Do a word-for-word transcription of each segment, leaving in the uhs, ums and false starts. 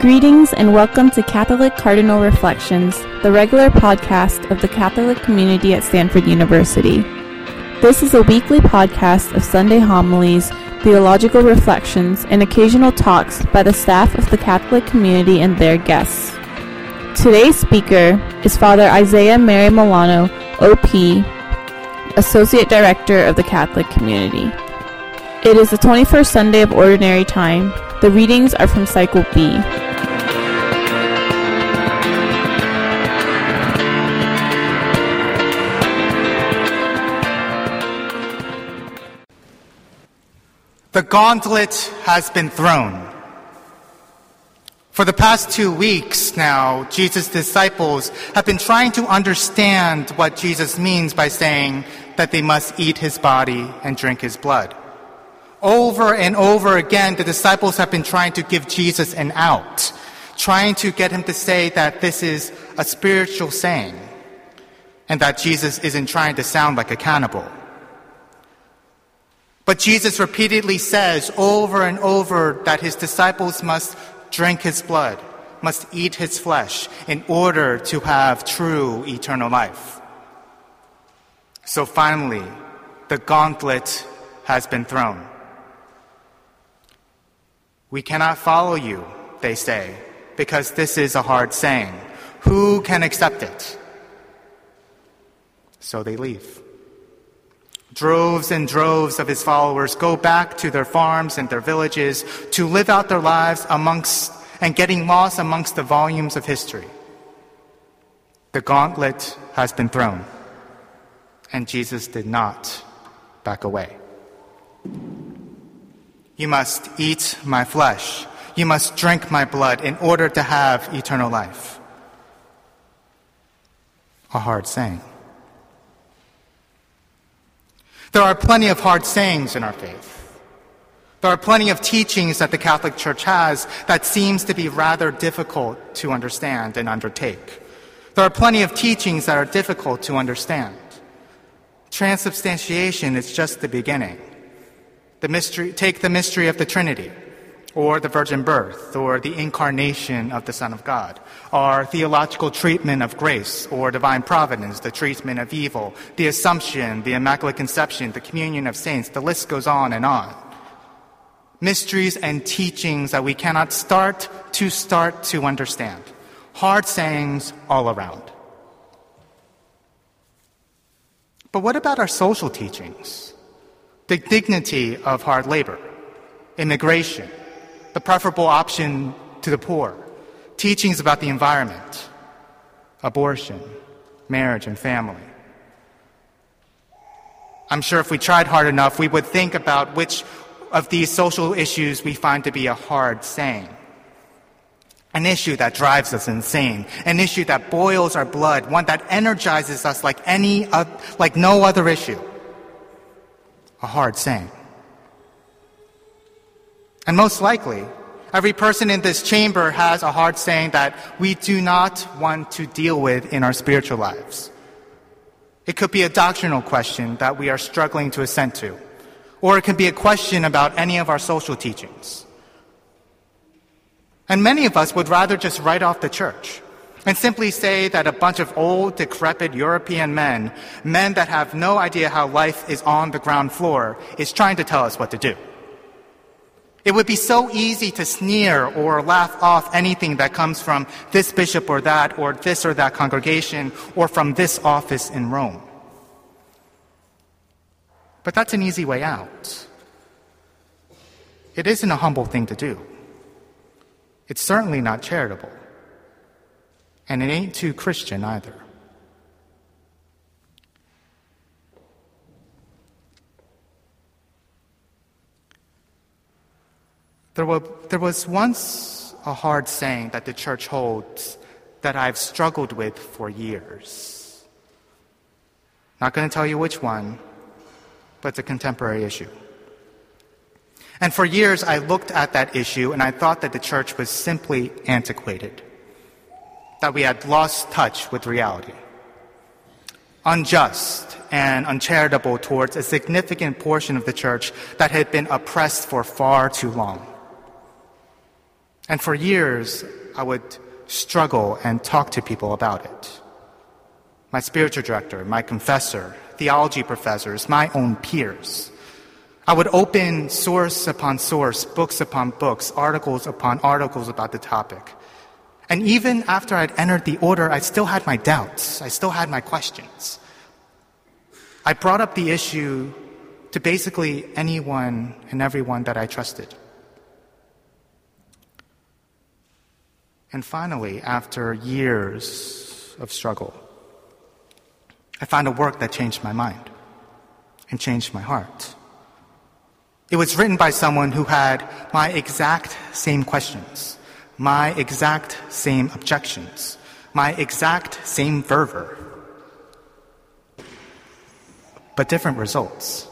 Greetings and welcome to Catholic Cardinal Reflections, the regular podcast of the Catholic community at Stanford University. This is a weekly podcast of Sunday homilies, theological reflections, and occasional talks by the staff of the Catholic community and their guests. Today's speaker is Father Isaiah Mary Milano, O P, Associate Director of the Catholic community. It is the twenty-first Sunday of Ordinary Time. The readings are from Cycle B. The gauntlet has been thrown. For the past two weeks now, Jesus' disciples have been trying to understand what Jesus means by saying that they must eat his body and drink his blood. Over and over again, the disciples have been trying to give Jesus an out, trying to get him to say that this is a spiritual saying, and that Jesus isn't trying to sound like a cannibal. But Jesus repeatedly says over and over that his disciples must drink his blood, must eat his flesh in order to have true eternal life. So finally, the gauntlet has been thrown. We cannot follow you, they say, because this is a hard saying. Who can accept it? So they leave. Droves and droves of his followers go back to their farms and their villages to live out their lives amongst and getting lost amongst the volumes of history. The gauntlet has been thrown, and Jesus did not back away. You must eat my flesh. You must drink my blood in order to have eternal life. A hard saying. There are plenty of hard sayings in our faith. There are plenty of teachings that the Catholic Church has that seems to be rather difficult to understand and undertake. There are plenty of teachings that are difficult to understand. Transubstantiation is just the beginning. The mystery, take the mystery of the Trinity, or the virgin birth, or the incarnation of the Son of God, our theological treatment of grace, or divine providence, the treatment of evil, the Assumption, the Immaculate Conception, the communion of saints. The list goes on and on. Mysteries and teachings that we cannot start to start to understand. Hard sayings all around. But what about our social teachings? The dignity of hard labor, immigration, the preferable option to the poor, teachings about the environment, abortion, marriage, and family. I'm sure if we tried hard enough, we would think about which of these social issues we find to be a hard saying. An issue that drives us insane, an issue that boils our blood, one that energizes us like any, uh, like no other issue. A hard saying. And most likely, every person in this chamber has a hard saying that we do not want to deal with in our spiritual lives. It could be a doctrinal question that we are struggling to assent to, or it could be a question about any of our social teachings. And many of us would rather just write off the church and simply say that a bunch of old, decrepit European men, men that have no idea how life is on the ground floor, is trying to tell us what to do. It would be so easy to sneer or laugh off anything that comes from this bishop or that, or this or that congregation, or from this office in Rome. But that's an easy way out. It isn't a humble thing to do. It's certainly not charitable. And it ain't too Christian either. There, were, there was once a hard saying that the church holds that I've struggled with for years. Not going to tell you which one, but it's a contemporary issue. And for years I looked at that issue and I thought that the church was simply antiquated, that we had lost touch with reality, unjust and uncharitable towards a significant portion of the church that had been oppressed for far too long. And for years, I would struggle and talk to people about it. My spiritual director, my confessor, theology professors, my own peers. I would open source upon source, books upon books, articles upon articles about the topic. And even after I'd entered the order, I still had my doubts. I still had my questions. I brought up the issue to basically anyone and everyone that I trusted. And finally, after years of struggle, I found a work that changed my mind and changed my heart. It was written by someone who had my exact same questions, my exact same objections, my exact same fervor, but different results,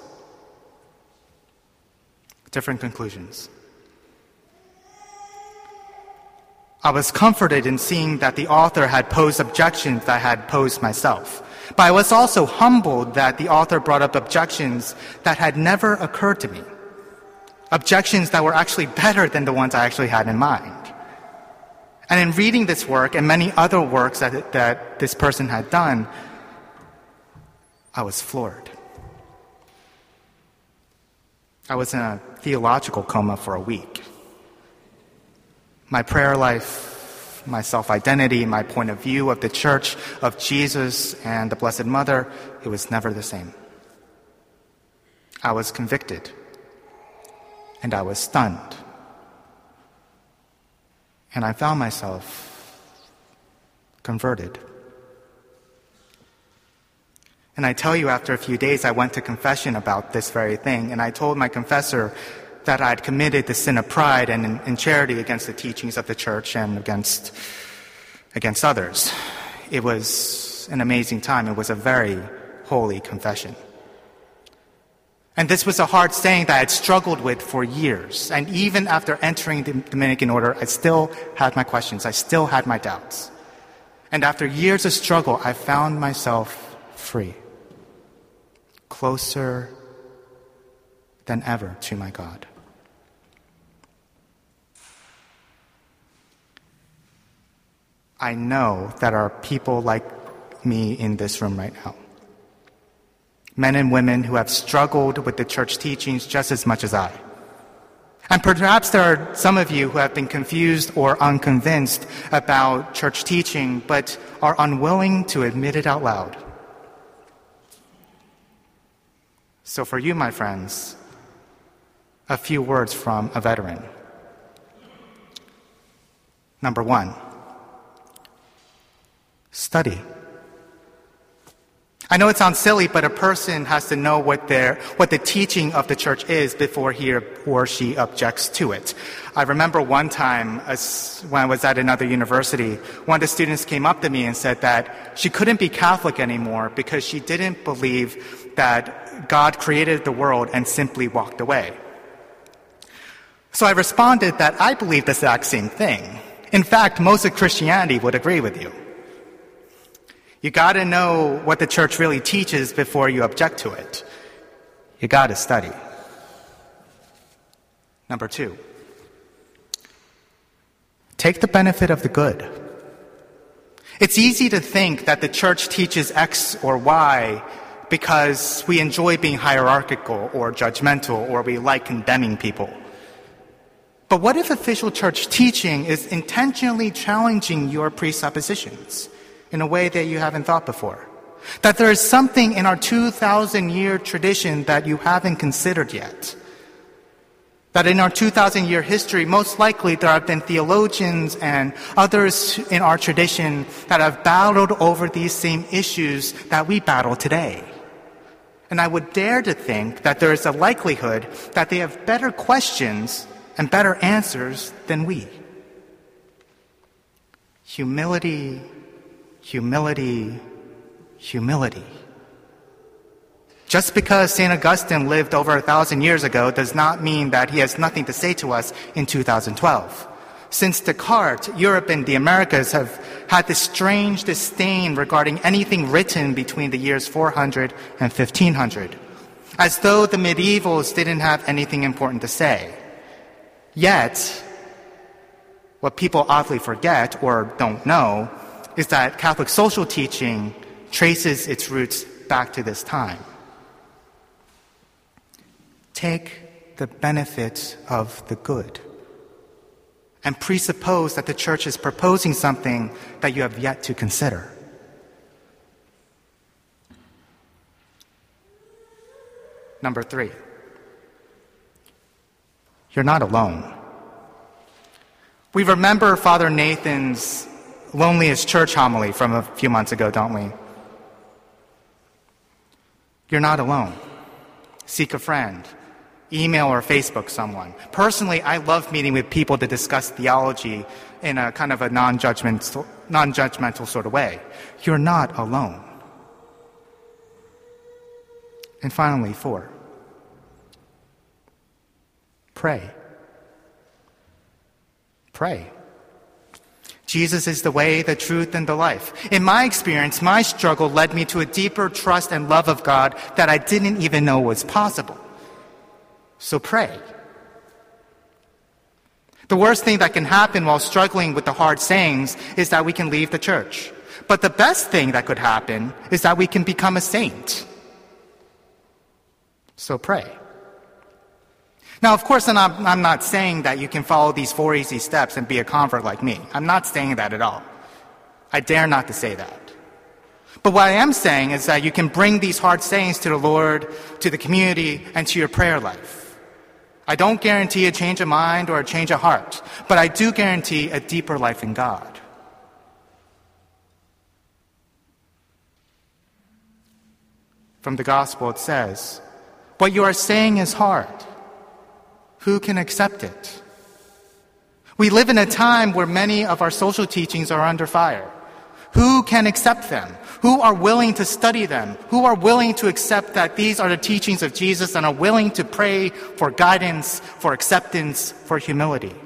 different conclusions. I was comforted in seeing that the author had posed objections that I had posed myself. But I was also humbled that the author brought up objections that had never occurred to me. Objections that were actually better than the ones I actually had in mind. And in reading this work and many other works that, that this person had done, I was floored. I was in a theological coma for a week. My prayer life, my self-identity, my point of view of the Church, of Jesus and the Blessed Mother, it was never the same. I was convicted, and I was stunned. And I found myself converted. And I tell you, after a few days, I went to confession about this very thing, and I told my confessor that I had committed the sin of pride and in charity against the teachings of the Church and against, against others. It was an amazing time. It was a very holy confession. And this was a hard saying that I had struggled with for years. And even after entering the Dominican order, I still had my questions. I still had my doubts. And after years of struggle, I found myself free, closer than ever to my God. I know that there are people like me in this room right now. Men and women who have struggled with the church teachings just as much as I. And perhaps there are some of you who have been confused or unconvinced about church teaching, but are unwilling to admit it out loud. So for you, my friends, a few words from a veteran. Number one, study. I know it sounds silly, but a person has to know what their, what the teaching of the church is before he or she objects to it. I remember one time as, when I was at another university, one of the students came up to me and said that she couldn't be Catholic anymore because she didn't believe that God created the world and simply walked away. So I responded that I believe the exact same thing. In fact, most of Christianity would agree with you. You got to know what the church really teaches before you object to it. You got to study. Number two, take the benefit of the good. It's easy to think that the church teaches X or Y because we enjoy being hierarchical or judgmental or we like condemning people. But what if official church teaching is intentionally challenging your presuppositions in a way that you haven't thought before? That there is something in our two thousand year tradition that you haven't considered yet. That in our two thousand year history, most likely there have been theologians and others in our tradition that have battled over these same issues that we battle today. And I would dare to think that there is a likelihood that they have better questions and better answers than we. Humility, humility, humility. Just because Saint Augustine lived over a thousand years ago does not mean that he has nothing to say to us in two thousand twelve. Since Descartes, Europe and the Americas have had this strange disdain regarding anything written between the years four hundred and fifteen hundred, as though the medievals didn't have anything important to say. Yet, What people oddly forget or don't know is that Catholic social teaching traces its roots back to this time. Take the benefit of the good and presuppose that the church is proposing something that you have yet to consider. Number three, you're not alone. We remember Father Nathan's Loneliest Church homily from a few months ago, don't we? You're not alone. Seek a friend. Email or Facebook someone. Personally, I love meeting with people to discuss theology in a kind of a non-judgmental, non-judgmental sort of way. You're not alone. And finally, four, pray. Pray. Jesus is the way, the truth, and the life. In my experience, my struggle led me to a deeper trust and love of God that I didn't even know was possible. So pray. The worst thing that can happen while struggling with the hard sayings is that we can leave the church. But the best thing that could happen is that we can become a saint. So pray. Now, of course, I'm not, I'm not saying that you can follow these four easy steps and be a convert like me. I'm not saying that at all. I dare not to say that. But what I am saying is that you can bring these hard sayings to the Lord, to the community, and to your prayer life. I don't guarantee a change of mind or a change of heart, but I do guarantee a deeper life in God. From the gospel it says, "What you are saying is hard. Who can accept it?" We live in a time where many of our social teachings are under fire. Who can accept them? Who are willing to study them? Who are willing to accept that these are the teachings of Jesus and are willing to pray for guidance, for acceptance, for humility?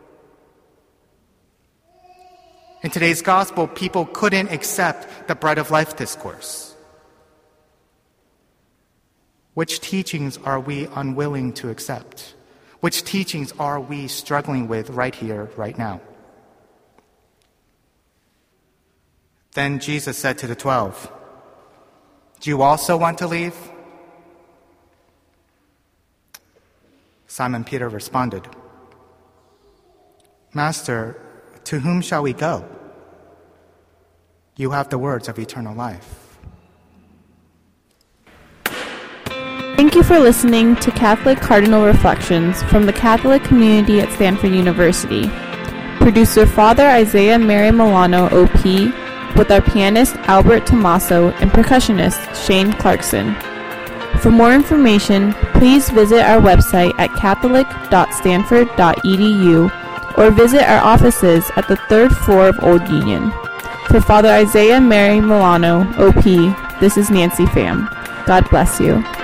In today's gospel, people couldn't accept the bread of life discourse. Which teachings are we unwilling to accept? Which teachings are we struggling with right here, right now? Then Jesus said to the twelve, "Do you also want to leave?" Simon Peter responded, "Master, to whom shall we go? You have the words of eternal life." Thank you for listening to Catholic Cardinal Reflections from the Catholic community at Stanford University. Producer Father Isaiah Mary Milano, O P, with our pianist Albert Tomaso and percussionist Shane Clarkson. For more information, please visit our website at catholic dot stanford dot e d u or visit our offices at the third floor of Old Union. For Father Isaiah Mary Milano, O P, this is Nancy Pham. God bless you.